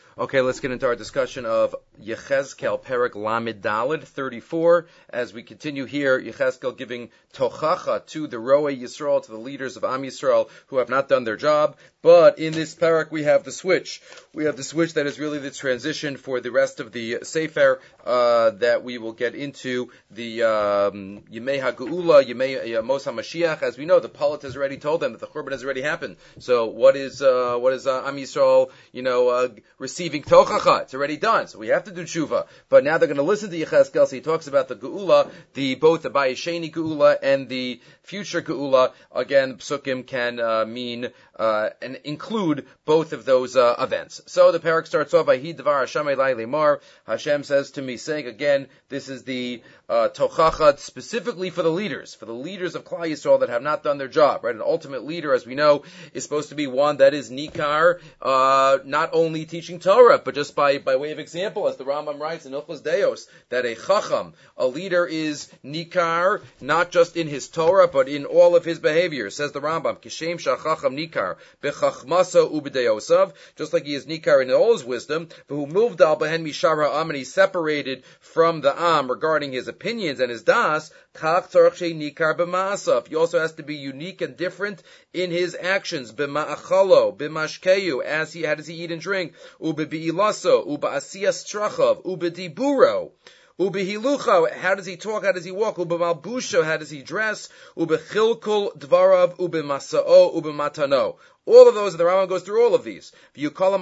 Okay, let's get into our discussion of Yechezkel Perek Lamed Daled 34. As we continue here, Yechezkel giving tochacha to the Roe Yisrael, to the leaders of Am Yisrael who have not done their job. But in this parak we have the switch. We have the switch that is really the transition for the rest of the Sefer that we will get into the Yemei HaGeula, Yemei Mos HaMashiach. As we know, the Palat has already told them that the Churban has already happened. So what is Am Yisrael, receiving tochacha? It's already done. So we have to do tshuva. But now they're going to listen to Yechezkel. So he talks about the Geula, both the Bayesheni Geula and the future Geula. Again, Psukim can mean and include both of those events. So the parak starts off, Vayhi Dvar Hashem Elai Lemar. Hashem says to me, saying again, this is the tochacha specifically for the leaders of Klal Yisrael that have not done their job. Right, an ultimate leader, as we know, is supposed to be one that is nikar, not only teaching Torah, but just by way of example, as the Rambam writes in Hilchos Deos, that a chacham, a leader, is nikar not just in his Torah, but in all of his behavior. Says the Rambam, Kishem shachacham nikar bechachmasa ubedeosav, just like he is nikar in all his wisdom, who moved al behen mishar ha'am, and he separated from the am regarding his opinions and his das, kach tzarich shei nikar b'ma'asav. He also has to be unique and different in his actions, b'ma'achalo, b'mashkeyu, how does he eat and drink, ubebi'ilaso, ube'asiyas trachav, ubediburo, Ubehilucha, how does he talk, how does he walk? Ubemalbusha, how does he dress? Ubechilkul dvarav, ubemasao, ubematano. All of those, the Rambam goes through all of these. And all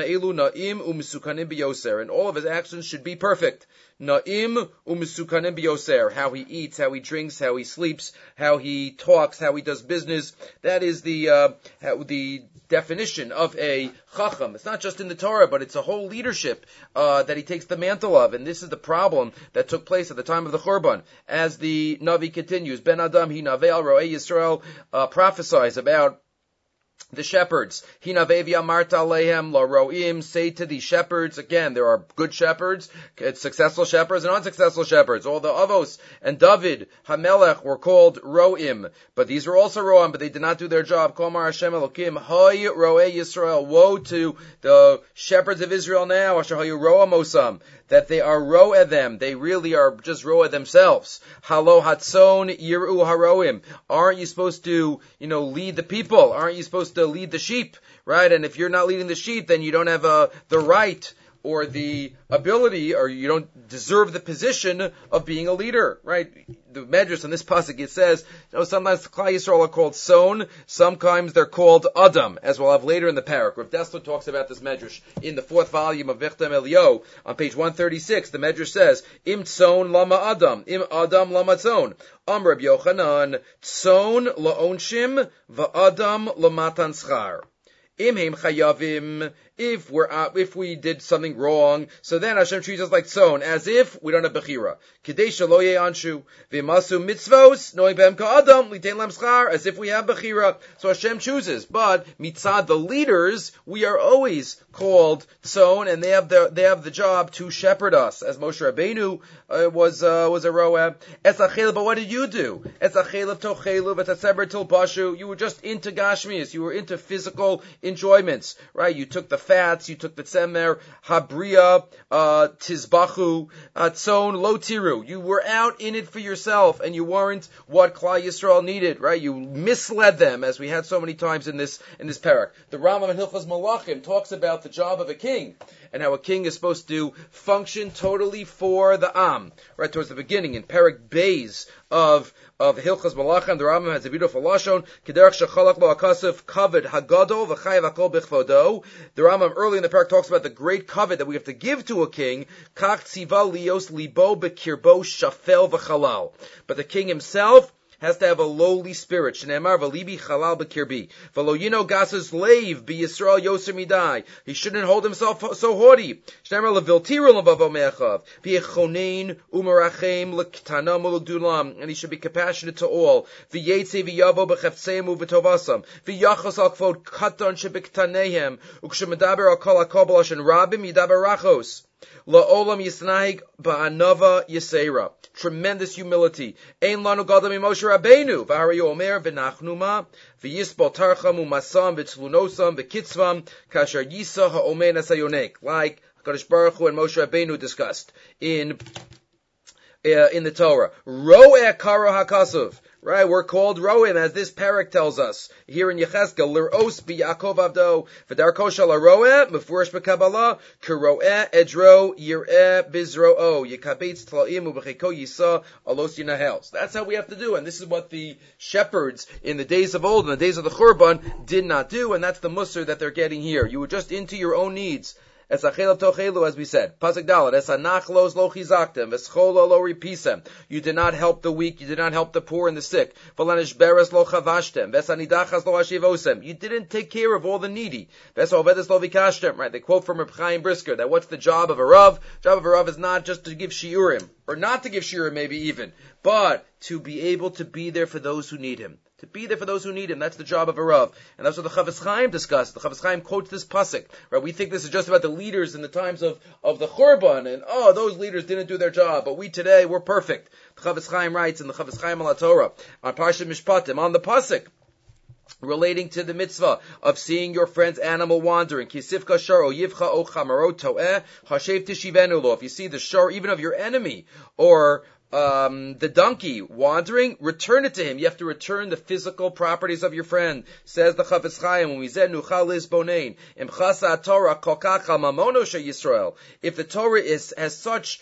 of his actions should be perfect. Na'im u'misukanim biyoser. How he eats, how he drinks, how he sleeps, how he talks, how he does business. That is the definition of a chacham. It's not just in the Torah, but it's a whole leadership that he takes the mantle of. And this is the problem that took place at the time of the Churban. As the Navi continues, Ben Adam hi nave'al ro'ei Yisrael prophesies about the shepherds. Hinavevi amarta alehem la ro'im. Say to the shepherds, again, there are good shepherds, successful shepherds, and unsuccessful shepherds. All the Avos and David, Hamelech, were called ro'im. But these were also ro'im, but they did not do their job. Komar Hashem Elokim, Hoy ro'ei Yisrael. Woe to the shepherds of Israel now, Asher hayu ro'amosam, that they are ro'eh them. They really are just ro'eh themselves. Halo hatzon yiru haro'im. Aren't you supposed to, lead the people? Aren't you supposed to lead the sheep, right? And if you're not leading the sheep, then you don't have the right or the ability, or you don't deserve the position of being a leader, right? The Medrash on this pasuk, it says, sometimes Klal Yisrael are called Son, sometimes they're called Adam, as we'll have later in the parak. Rav Dessler talks about this Medrash in the 4th volume of Vichtam Elio, on page 136. The Medrash says, Im Tzon lama Adam, Im Adam lama Tzon. Reb Yochanan, Tzon la'onshim, va'Adam lamatan schar. Imheim chayavim. If we did something wrong, so then Hashem treats us like tzon, as if we don't have bechira. Kadesha lo anshu v'masu mitzvos noi bem ka'adam litein lem schar, as if we have bechira. So Hashem chooses, but mitzad the leaders, we are always called tzon, and they have the job to shepherd us, as Moshe Rabbeinu was a ro'eh. But what did you do? You were just into gashmias, you were into physical enjoyments, right? You took the fats, you took the tzemer, habria, tizbachu, tzon, lo tiru. You were out in it for yourself, and you weren't what Klal Yisrael needed, right? You misled them, as we had so many times in this parak. The Rambam in Hilchos Malachim talks about the job of a king, and how a king is supposed to function totally for the Am. Right towards the beginning, in Parak Beis of Hilchos Malachim, the Rambam has a beautiful lashon, Kederach shechalach lo akasef kavod hagadol v'chayav hakol b'chvodo. The Rambam early in the parak talks about the great kavod that we have to give to a king, kach tziva lios libo b'kirbo shafel v'chalal. But the king himself has to have a lowly spirit. Shneimar v'libi chalal b'kirbi. V'lo yino gasas leiv b'Yisrael yoser midai. He shouldn't hold himself so haughty. Shneimar leviltiru l'bavo me'achav. V'yechonein u'merachem l'ktanam u'l'gdulam. And he should be compassionate to all. V'yetze v'yavo b'cheftseim u'v'tovasam. V'yachos al kvod katan shebektanehem. U'kshemedaber al kol hakol b'lashon rabim yidaber rachos. La'olam yisnahig ba'anava yisera. Tremendous humility. Ein lanu gadol Moshe Rabbeinu. V'harayu omer v'nachnuma v'yisbol tarchamu masam v'tzlunosam v'kitzvam kasher yisa ha'omen asayonek. Like HaKadosh Baruch Hu and Moshe Rabbeinu discussed in the Torah. Ro'eh karo hakasuv. Right, we're called Roim, as this parak tells us here in Yechezkel. L'ros bi Yaakov avdo v'darko shel haroeh mefurish b'Kabbalah k'roeh edro yireh bizro'o yikabetz tla'im u'b'cheko yisa alos yinahel. So that's how we have to do, and this is what the shepherds in the days of old, in the days of the Churban, did not do, and that's the musar that they're getting here. You were just into your own needs. Es achel tochelu, as we said. Pasuk Dalet. Es anachlos lo chizaktem. V'scholo lo ripisem. You did not help the weak. You did not help the poor and the sick. V'lanish beres lo chavashtem. V'sanidachas lo hashivosem. You didn't take care of all the needy. V'sovedes lo vikashtem. Right. They quote from Reb Chaim Brisker that what's the job of a Rav? Job of a Rav is not just to give shiurim, or not to give shiurim maybe even, but to be able to be there for those who need him. To be there for those who need him. That's the job of a Rav. And that's what the Chavetz Chaim discussed. The Chavetz Chaim quotes this pasuk. Right? We think this is just about the leaders in the times of the Churban, and those leaders didn't do their job, but we today, we're perfect. The Chavetz Chaim writes in the Chavetz Chaim al Torah, on Parshat Mishpatim, on the pasuk, relating to the mitzvah of seeing your friend's animal wandering. Kisifka shar o yivcha o chamarot to'eh hashev tishivenu lo. If you see the shar, even of your enemy, or the donkey wandering, return it to him. You have to return the physical properties of your friend. Says the Chavetz Chaim, when we said nuchal lisbonein imchasa Torah kolkach al mamono she Yisrael. If the Torah has such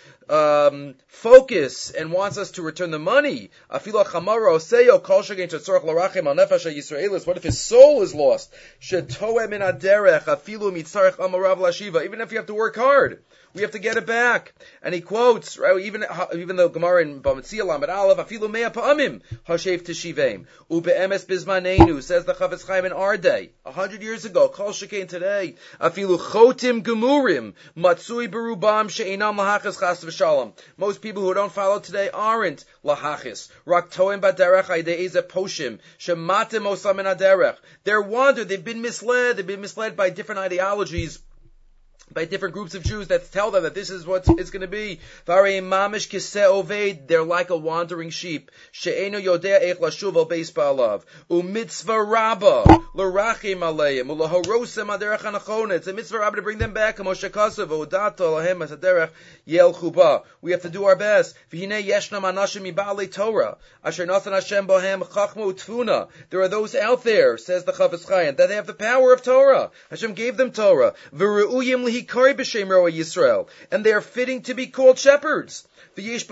focus and wants us to return the money, afilo chamaro seyo kol shegein tzorach larachim al nefesh Yisraelis. What if his soul is lost? Shetoeh min aderech afilu mitzarech amarav lashiva. Even if you have to work hard, we have to get it back. And he quotes, right, even the Gemara in Bamitzia Lamed Aleph, afilu mea pa'amim hashev teshivim ube'emes bizmanenu, says the Chavetz Chaim in our day, 100 years ago, kol shekein today, afilu chotim gemurim matzui berubam she'inam lahachis chas v'shalom. Most people who don't follow today aren't lahachis. Rak toim baderech aydei eze poshim shematim osam in aderech. They're wandered. They've been misled. They've been misled by different ideologies, by different groups of Jews that tell them that this is what it's going to be. They're like a wandering sheep. It's a mitzvah rabba to bring them back. We have to do our best. There are those out there, says the Chavetz Chaim, that they have the power of Torah. Hashem gave them Torah. Yisrael, and they are fitting to be called shepherds. And they have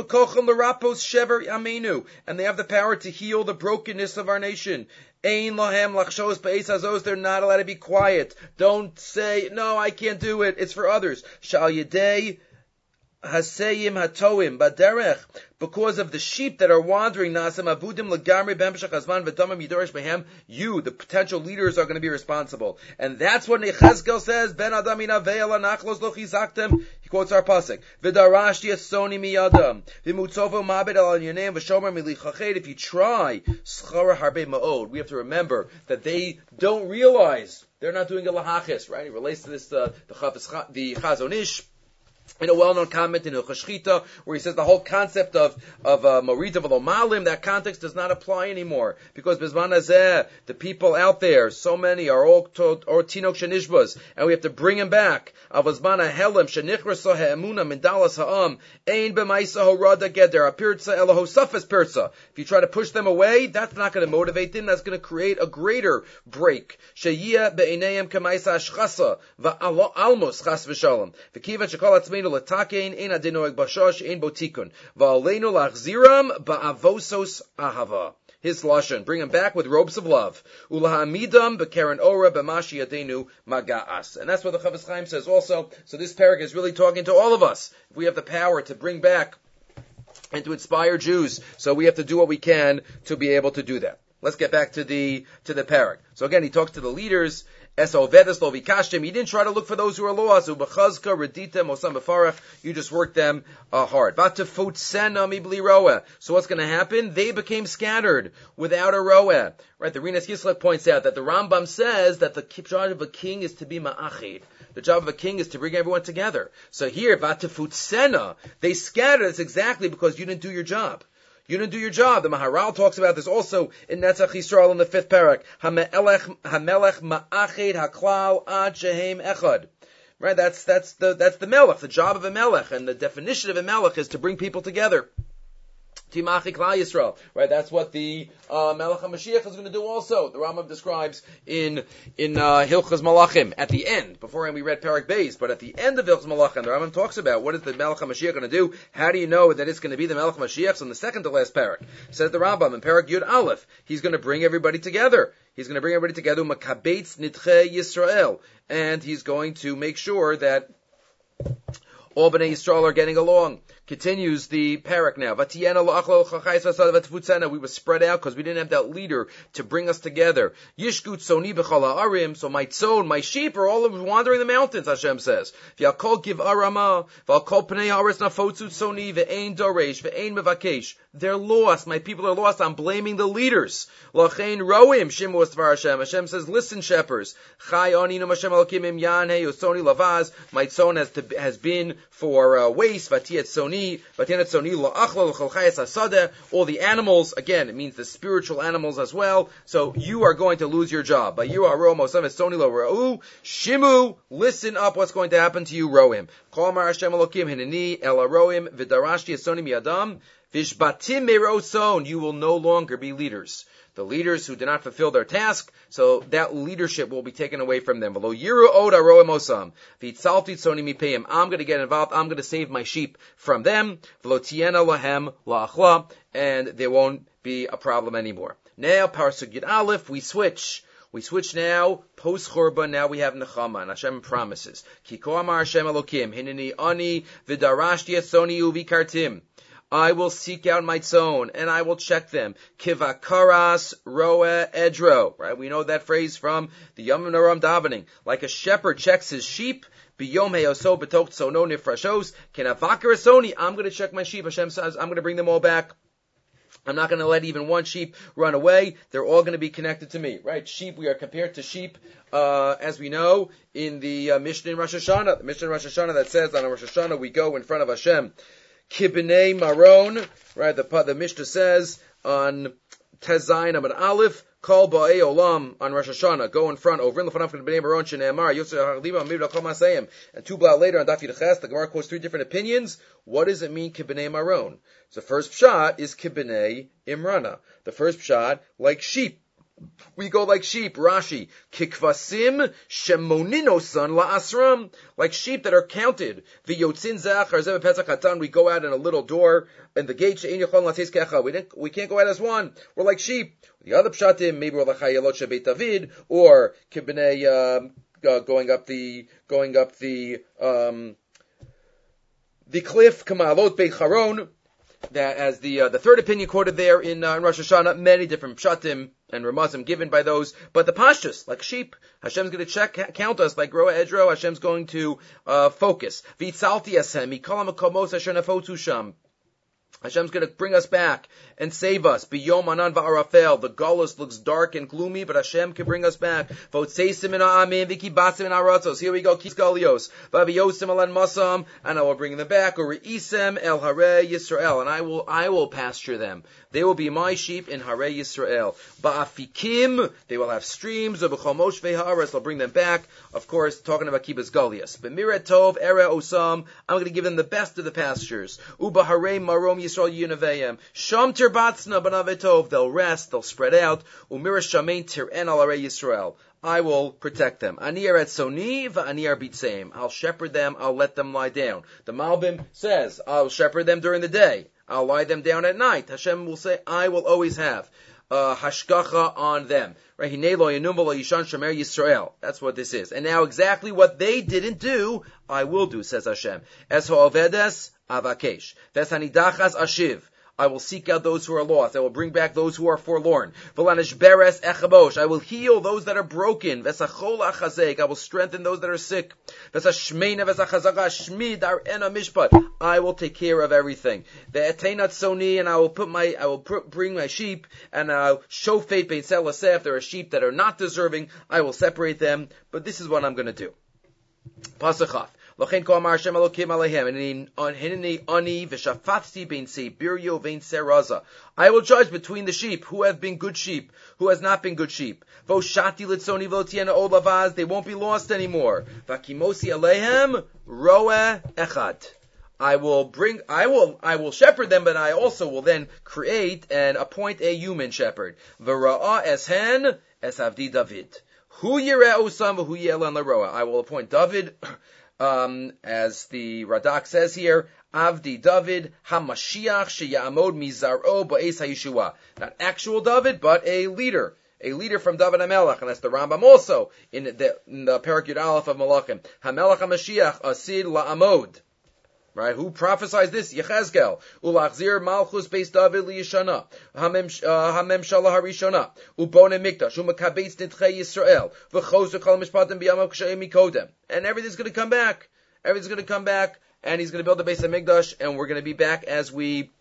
the power to heal the brokenness of our nation. They're not allowed to be quiet. Don't say, no, I can't do it. It's for others. Haseyim hatoim baderech, because of the sheep that are wandering, nasam avudim legamri b'hemshach hazman v'damim yidorish behem, you, the potential leaders, are going to be responsible. And that's what Yechezkel says, ben adam inaveil anachlos lo chizaktem. He quotes our pasuk, v'darash yasoni miyadam v'mutzovo mabed al yoneim v'shomer milichached. If you try, schara harbe ma'od. We have to remember that they don't realize they're not doing a lahachis, right? It relates to this, the Chazon Ish, in a well-known comment in Hilchos Shchita, where he says the whole concept of Morita v'lo malim, that context does not apply anymore. Because Bizman Hazeh, the people out there, so many are all Tinok Shenishbas, and we have to bring them back. Avazman HaHelem, Shenichraso HaEmuna, Mindalas Ha'am, Ein B'maisa Horada Geder, Apirtza Eloho Safas Pirtza. If you try to push them away, that's not going to motivate them, that's going to create a greater break. Sheyia Be'eneim K'maisa Ashchasa, V'almos Chas V'shalom. V'kiva Shekol Atzmeinu L'takein, Ein Adinoeg Bashosh, Ein Botikun. V'aleinu Lachziram Ba'avosos Ahava. His lashon, bring him back with ropes of love. Ulahamidam b'keren ora b'mashi yadenu maga'as. And that's what the Chavetz Chaim says also. So this parak is really talking to all of us. If we have the power to bring back and to inspire Jews, so we have to do what we can to be able to do that. Let's get back to the parak. So again, he talks to the leaders. You didn't try to look for those who are lost. You just worked them hard. So what's going to happen? They became scattered without a roeh. Right? The Rinas Yislek points out that the Rambam says that the charge of a king is to be ma'achid, The job of a king is to bring everyone together. So here, vatifutsena, they scattered. It's exactly because you didn't do your job. You didn't do your job. The Maharal talks about this also in Netzach Yisrael in the 5th parak. Hamelech ma'ached haklal ad shehem echad. Right? That's the melech, the job of a melech, and the definition of a melech is to bring people together. Timachi Klal Yisrael, right? That's what the Melech HaMashiach is going to do also. The Rambam describes in Hilchos Malachim at the end. Beforehand we read Parak Beis, but at the end of Hilchos Malachim, the Rambam talks about what is the Melech HaMashiach going to do. How do you know that it's going to be the Melech HaMashiach? So in the second to last Parak, says the Rambam in Parak Yud Aleph, he's going to bring everybody together. He's going to bring everybody together, Makabetz Nitche Yisrael, and he's going to make sure that all Bnei Yisrael are getting along. Continues the parak now. We were spread out because we didn't have that leader to bring us together. Yishkut soni b'chol ha'arim. So my tzon, my sheep are all wandering the mountains, Hashem says. V'yakol give arama, v'alkol pnei ha'aretz nafotzu soni, v'ein doresh, v'ein mevakesh. They're lost. My people are lost. I'm blaming the leaders. Lachein roim, shimu asvar Hashem. Hashem says, listen, shepherds. Chai oninu Hashem alokim im yan hey usoni lavaz. My tzon has been for waste. V'tiyet soni. All the animals, again, it means the spiritual animals as well. So you are going to lose your job. Shimu, listen up what's going to happen to you, Roim. You will no longer be leaders. The leaders who do not fulfill their task, so that leadership will be taken away from them. I'm going to get involved. I'm going to save my sheep from them. And there won't be a problem anymore. Now, Parasuk Yud Aleph, we switch. We switch now, post Churban, now we have Nechama, and Hashem promises. Kiko amar Hashem Elokim, hineni ani v'darashti etzoni uvikartim. I will seek out my tzon, and I will check them. Kivakaras roa edro. Right? We know that phrase from the Yom Naram davening. Like a shepherd checks his sheep, biyom heyoso betok tzono nifrashos, kenavakarasoni. I'm going to check my sheep. Hashem says, I'm going to bring them all back. I'm not going to let even one sheep run away. They're all going to be connected to me, right? Sheep, we are compared to sheep, as we know, in the Mishnah in Rosh Hashanah. The Mishnah in Rosh Hashanah that says on Rosh Hashanah we go in front of Hashem. Kibnei Maron, right? The Mishnah says on Tezayin Amud Aleph, Kol Ba'ei Olam on Rosh Hashanah, go in front, over in the front of Kibnei Maron, Shene'emar, Yosef HaChaliba, Amir L'Chol Masayim. And 2 blot later on Daf Yud Ches, the Gemara quotes 3 different opinions. What does it mean, Kibnei Maron? So the first pshat is Kibnei Imrana. The first pshat, like sheep. We go like sheep. Rashi, kikvasim shemoninosan la'asram, like sheep that are counted. V'yotzin zachar zeh b'petzach hatan. We go out in a little door in the gate. She'ein yachol latzis kecha. We can't go out as one. We're like sheep. The other pshatim, maybe we're like Chayalot shebeit David, or kibnei going up the cliff. Kamalot beit Charon. That as the third opinion quoted there in Rosh Hashanah, many different pshatim and ramazim given by those, but the pashtus, like sheep, Hashem's going to count us like Roa Edro. Hashem's going to focus. V'itzalti asem mikolam hakomos asher nafotu sham. Hashem's going to bring us back and save us. B'yom anan va'arafel. The Golus looks dark and gloomy, but Hashem can bring us back. V'otzeisim in ha'amim v'kibasim in ha'aratzos. Here we go. Kis galios. V'aviyosim alan masam. And I will bring them back. U're'isem el harei Yisrael. And I will pasture them. They will be my sheep in harei Yisrael. Ba'afikim. They will have streams. V'chomosh ve'ha'aretz. I'll bring them back. Of course, talking about Kibbutz Galios. B'miret tov ere osam. I'm going to give them the best of the pastures. U'baharei marom Yisrael Yunaveyim. Sham tirbatzna b'navetov. They'll rest, they'll spread out. Umira shamein tir'en al arei Yisrael. I will protect them. Ani eret soni v'ani arbitzeim. I'll shepherd them, I'll let them lie down. The Malbim says, I'll shepherd them during the day. I'll lie them down at night. Hashem will say, I will always have hashgacha on them. Right? Hinei lo yanum v'lo yishan shomer Yisrael. That's what this is. And now exactly what they didn't do, I will do, says Hashem. Es ha'ovedes avakesh. Ves hanidachas ashiv. I will seek out those who are lost. I will bring back those who are forlorn. V'lanish beres echabosh. I will heal those that are broken. V'sachol achazek. I will strengthen those that are sick. V'sashmeina v'sachazaga shmid ar'ena mishpat. I will take care of everything. Ve'eteinat soni, and I will bring my sheep, and I'll shofet beit selaseh. If there are sheep that are not deserving, I will separate them. But this is what I'm going to do. Pasachaf. Lochen ko amar Hashem Elokim alehem hineni ani v'shafatzti bein seibirio vein seraza. I will judge between the sheep who have been good sheep, who has not been good sheep. Voshati litzoni v'lotiena od lavaz. They won't be lost anymore. Vakimosi alehem roeh echad. I will shepherd them, but I also will then create and appoint a human shepherd. V'ra'ah eshen es avdi David. Hu yireh osam v'hu yelan l'roah. I will appoint David, as the Radak says here, Avdi David HaMashiach sheyamod mizar'o ba'es ha'yeshua. Not actual David, but a leader from David HaMelech, and that's the Rambam also in the Parak Yud Aleph of Malachim. HaMelech HaMashiach asid la'amod. Right? Who prophesies this? Yechezkel. Ulachzir Malchus Beis David liyishana. Hamemshala harishana. Ubone Mikdash. Umakabetz nitchei Yisrael. V'chosu kol mishpatim b'yamav k'shayim mikodem. And everything's going to come back. Everything's going to come back, and he's going to build the Beis HaMikdash, and we're going to be back as we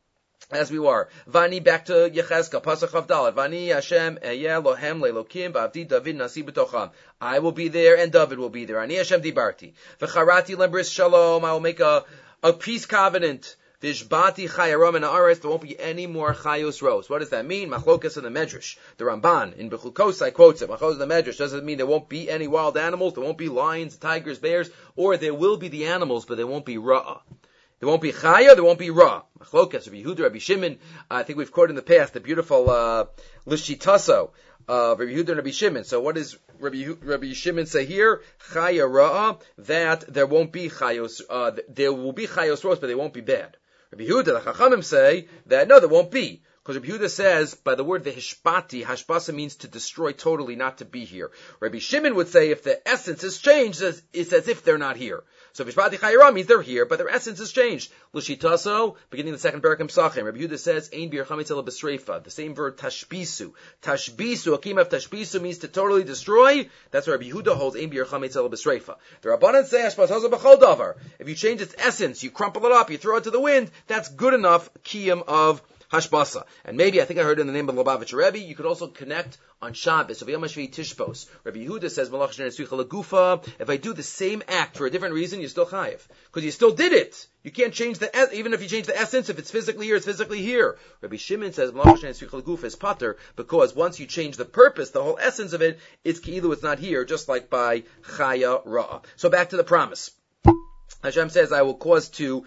were. Vani, back to Yechezkel. Pasach Avdalat. Vani Hashem eyeh lohem lelokim ba'avdi David nasi b'tocham. I will be there and David will be there. Ani Hashem dibarti. V'charati lebris shalom. I will make a peace covenant. Vishbati chayarom in haaretz. There won't be any more chayos rows. What does that mean? Machlokas in the Medrash. The Ramban in Bechukosai quotes it. Machlokas in the Medrash. Does it mean there won't be any wild animals? There won't be lions, tigers, bears? Or there will be the animals, but there won't be ra'ah. There won't be chaya, there won't be ra. Machlokas, Rabbi Yehuda, Rabbi Shimon. I think we've quoted in the past the beautiful Lishitaso of Rabbi Yehuda and Rabbi Shimon. So what does Rabbi Shimon say here? Chaya ra, that there won't be chayos. There will be chayos roas, but they won't be bad. Rabbi Yehuda, the Chachamim say that no, there won't be. Because Rabbi Yehuda says, by the word v'hishpati, hashbasa means to destroy totally, not to be here. Rabbi Shimon would say if the essence is changed, it's as if they're not here. So v'hishpati chayira means they're here, but their essence is changed. L'shitaso, beginning the second parak in Pesachim, Rabbi Yehuda says, ein bir chametz ela b'sreifa. The same word tashbisu. Tashbisu, akim of tashbisu means to totally destroy. That's why Rabbi Yehuda holds ein bir chametz ela b'sreifa. The Rabbanan say, hashbasa b'chol davar. If you change its essence, you crumple it up, you throw it to the wind, that's good enough kiyum of hashbasa. And maybe, I think I heard in the name of Lubavitch Rebbe, you could also connect on Shabbos, of Yom HaShvi Tishbos. Rabbi Yehuda says, Malach Shnei Nesuicha Lagufa, if I do the same act for a different reason, you're still chayiv. Because you still did it. You can't change even if you change the essence, if it's physically here, it's physically here. Rabbi Shimon says, Malach Shnei Nesuicha Lagufa is pater, because once you change the purpose, the whole essence of it, it's ki'ilu, it's not here, just like by chaya ra'ah. So back to the promise. Hashem says, I will cause to,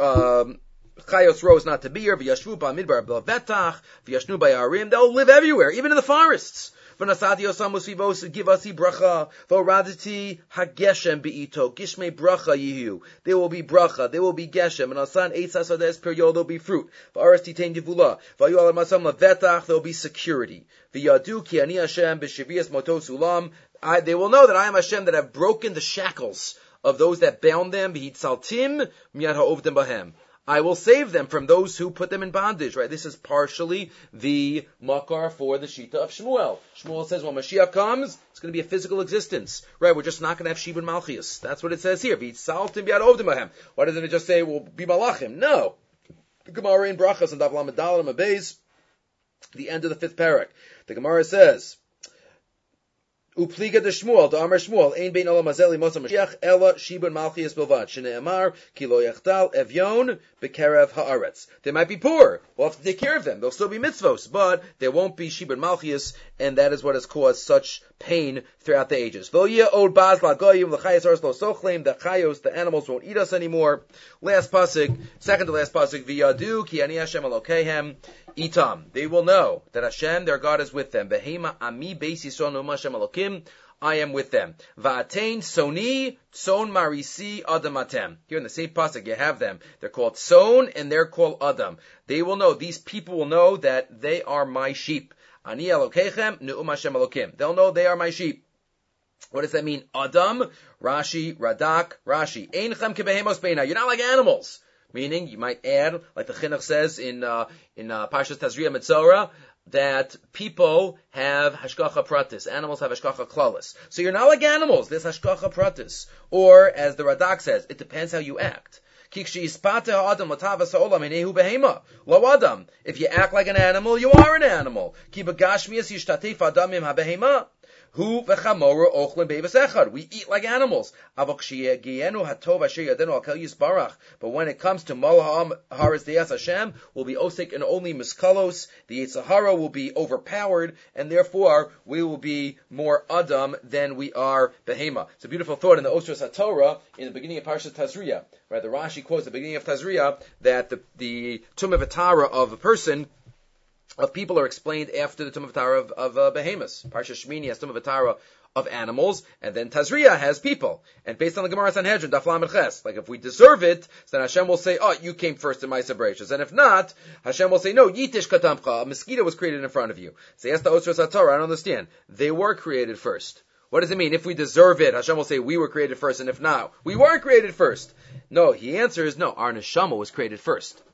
Chayos rows not to be here. V'yashvu ba'midbar b'letach. V'yashnu ba'yarim. They'll live everywhere, even in the forests. V'nasati osam usivos givasi bracha. V'oraditi hageshem be'ito. Gishmei bracha yihu. There will be bracha. There will be geshem. And asan eitzas ades period. There will be fruit. V'aras titain yivula. V'ayu alam asam levetach. There will be security. V'yadu ki ani Hashem b'shivias motos ulam. They will know that I am Hashem, that have broken the shackles of those that bound them. V'hitzaltim miyad ha'ovdim bahem. I will save them from those who put them in bondage, right? This is partially the makar for the Shita of Shmuel. Shmuel says when Mashiach comes, it's going to be a physical existence, right? We're just not going to have Shibud Malchias. That's what it says here. Why doesn't it just say, well, be Malachim? No. The Gemara in Brachas and Dav Lamed Daled and Mabez, the end of the 5th parak. The Gemara says, Upliga de Shmuel, the Amar Shmuel, Ein bein olam hazeh limos Mashiach, ela shibud malchias bilvad, shene'amar, ki lo yachtal evyon bekerev haaretz. They might be poor, we'll have to take care of them, they'll still be mitzvos, but there won't be shibud malchias, and that is what has caused such pain throughout the ages. V'yeh od baz lagoyim, l'chayos ars lo sochlim, the chayos, the animals won't eat us anymore. Last pasuk, second to last pasuk, v'yadu ki ani Hashem Elokehem, itam. They will know that Hashem, their God, is with them. Behema ami beis Yisrael no Hashem Elokim. I am with them. Va'atein soni tson marisi adam atem. Here in the same pasuk you have them. They're called son and they're called adam. They will know. These people will know that they are my sheep. Ani Elokechem ne'um Hashem Elokim. They'll know they are my sheep. What does that mean? Adam, Rashi, Radak, Rashi. Einchem kebehemos beina. You're not like animals. Meaning, you might add, like the Chinuch says in Parshas Tazria Metzora, that people have hashgacha pratis. Animals have hashgacha klalis. So you're not like animals. There's hashgacha pratis. Or, as the Radak says, it depends how you act. If you act like an animal, you are an animal. Hu v'chamora ochlin beivas echad. We eat like animals. But when it comes to Malaham Haris Deyas Hashem, we'll be osik and only miskalos. The Yetzer Hara will be overpowered, and therefore we will be more Adam than we are Behema. It's a beautiful thought in the Osros HaTorah in the beginning of Parshat Tazria. Right, the Rashi quotes at the beginning of Tazria that the Tumah V'Tara of a person, of people, are explained after the Tumah V'Tara of Behemoths. Parsha Shmini has Tumah V'Tara of animals, and then Tazria has people. And based on the Gemara Sanhedrin, Daf Lamed Ches, like if we deserve it, then Hashem will say, oh, you came first in my Bereshis. And if not, Hashem will say, no, Yitish Katamcha, a mosquito was created in front of you. So yes, the Osros HaTorah, I don't understand. They were created first. What does it mean? If we deserve it, Hashem will say, we were created first, and if not, we weren't created first. No, he answers, no, our neshama was created first.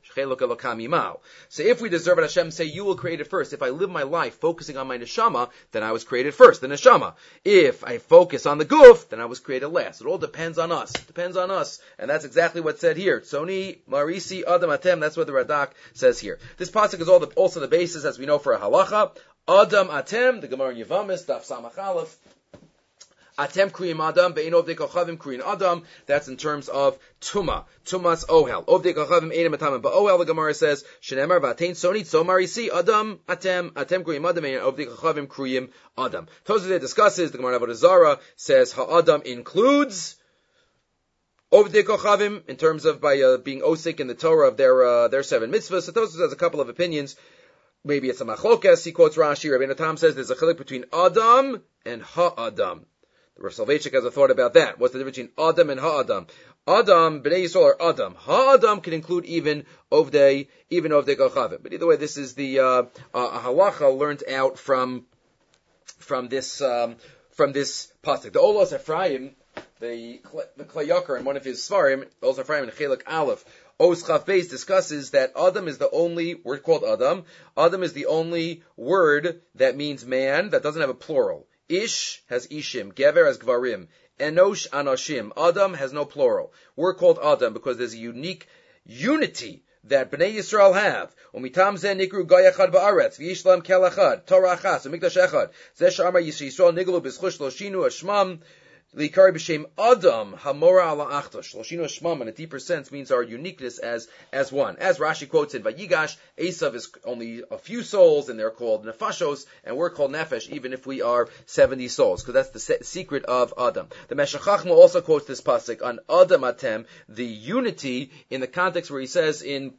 So if we deserve it, Hashem say, you will create it first. If I live my life focusing on my neshama, then I was created first, the neshama. If I focus on the guf, then I was created last. It all depends on us. It depends on us. And that's exactly what's said here. Tsoni, Marisi, Adam, Atem, that's what the Radak says here. This pasuk is also the basis, as we know, for a halacha. Adam, Atem, the Gemara in Yevamis, Daf Samach Aleph. Atem kriyim adam, be'ein ovdei kochavim kriyim adam. That's in terms of tuma, tumas ohel. Ovdei kochavim einem atamim ba'ohel. The Gemara says, shenemar v'atein sonit somarisi adam atem kriyim adam, be'ein ovdei kochavim kriyim adam. Tosafot discusses, the Gemara Avodah Zarah says, ha'adam includes ovdei kochavim in terms of by being osik in the Torah of their 7 mitzvahs. So Tosafot has a couple of opinions. Maybe it's a machlokes. He quotes Rashi. Rabbeinu Tam says there's a chiluk between adam and ha'adam. Rav Soloveitchik has a thought about that. What's the difference between Adam and Ha'adam? Adam, Bnei Yisrael are Adam. Ha'adam can include even Ovdei Kochavim. But either way, this is the halacha learned out from this pasuk. The Olos Ephraim, the Klei Yakar, in one of his Svarim, Olos Ephraim in Chelek Aleph, Os Chaf Beis discusses that Adam is the only word called Adam. Adam is the only word that means man that doesn't have a plural. Ish has ishim, gever has gvarim, enosh anoshim. Adam has no plural. We're called Adam because there's a unique unity that Bnei Yisrael have. Umitam zeh nikru goy echad ba'aretz, v'yishlam kel echad, Torah achas, u'mikdash echad. Zeh sh'amar Yisrael niglu b'zchush loshinu ashmam, Likari b'shem Adam hamora ala achtosh. Loshinu shmam in a deeper sense means our uniqueness as one. As Rashi quotes in Vayigash, Esav is only a few souls, and they're called nefashos, and we're called nefesh, even if we are 70 souls, because that's the secret of Adam. The Meshech Chachma also quotes this pasuk on Adam Atem, the unity in the context where he says in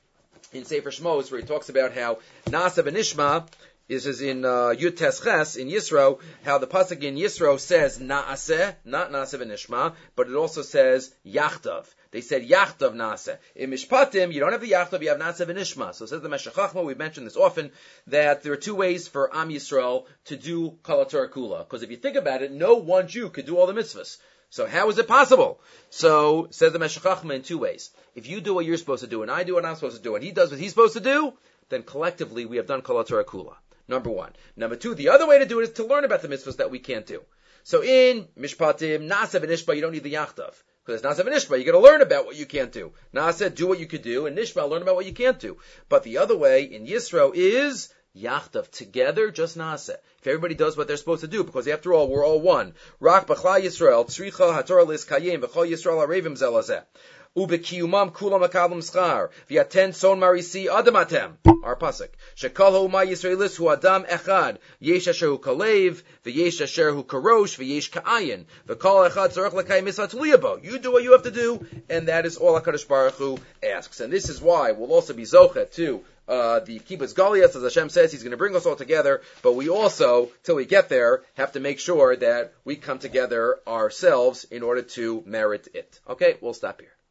Sefer Shmos, where he talks about how Nasa v'nishma. This is in Yud Tes Ches in Yisro, how the pasuk in Yisro says Naaseh, not Naaseh v'nishma, but it also says Yachtav. They said Yachtav Naaseh. In Mishpatim, you don't have the Yachtav, you have Naaseh v'nishma. So says the Meshech Chachma, we've mentioned this often, that there are 2 ways for Am Yisrael to do Kol HaTorah Kula. Because if you think about it, no one Jew could do all the mitzvahs. So how is it possible? So, says the Meshech Chachma in 2 ways. If you do what you're supposed to do, and I do what I'm supposed to do, and he does what he's supposed to do, then collectively we have done Kol HaTorah Kula. Number 1. Number 2, the other way to do it is to learn about the mitzvahs that we can't do. So in Mishpatim, Nasa v'nishma, you don't need the Yachtav. Because it's Nasa v'nishma, you got to learn about what you can't do. Nasa, do what you could do, and Nishma, learn about what you can't do. But the other way in Yisro is Yachtav, together, just Nasa. If everybody does what they're supposed to do, because after all, we're all one. Rak b'chla Yisrael, tzricha haTorah liskayim, v'chol Yisrael arevim zelazeh. Ubekiyumam kulam akavim schar. V'yaten son marisi adamatem. Our pasuk. Shekal ha'uma Yisraelis hu adam echad. Yesh asher hu kalev, v'yesh asher hu karosh, v'yesh ka'ayin. V'kol echad tzorech l'kayim mitzvah liyabo. You do what you have to do, and that is all HaKadosh Baruch Hu asks. And this is why we'll also be zochet to the Kibbutz Galias, as Hashem says, He's going to bring us all together, but we also, till we get there, have to make sure that we come together ourselves in order to merit it. Okay, we'll stop here.